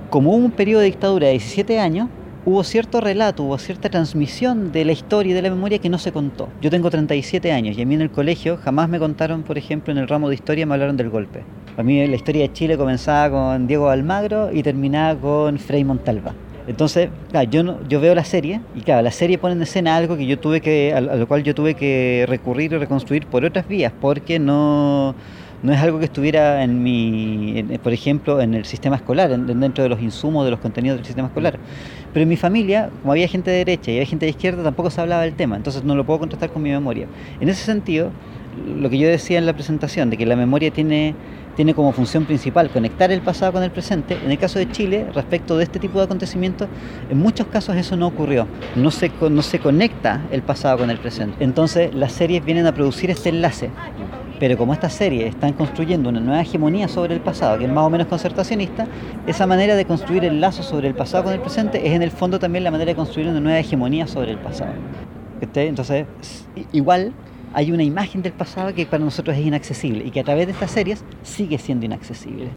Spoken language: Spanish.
como hubo un periodo de dictadura de 17 años, hubo cierto relato, hubo cierta transmisión de la historia y de la memoria que no se contó. Yo tengo 37 años y a mí en el colegio jamás me contaron, por ejemplo, en el ramo de historia me hablaron del golpe. A mí la historia de Chile comenzaba con Diego Almagro y terminaba con Frei Montalva. Entonces, claro, yo veo la serie y claro, la serie pone en escena algo que a lo cual yo tuve que recurrir y reconstruir por otras vías, porque no es algo que estuviera por ejemplo, en el sistema escolar, dentro de los insumos, de los contenidos del sistema escolar. Pero en mi familia, como había gente de derecha y había gente de izquierda, tampoco se hablaba del tema, entonces no lo puedo contrastar con mi memoria. En ese sentido, lo que yo decía en la presentación, de que la memoria tiene como función principal conectar el pasado con el presente, en el caso de Chile, respecto de este tipo de acontecimientos, en muchos casos eso no ocurrió, no se conecta el pasado con el presente. Entonces las series vienen a producir este enlace, pero como estas series están construyendo una nueva hegemonía sobre el pasado, que es más o menos concertacionista, esa manera de construir el lazo sobre el pasado con el presente es en el fondo también la manera de construir una nueva hegemonía sobre el pasado. Entonces, igual hay una imagen del pasado que para nosotros es inaccesible y que a través de estas series sigue siendo inaccesible.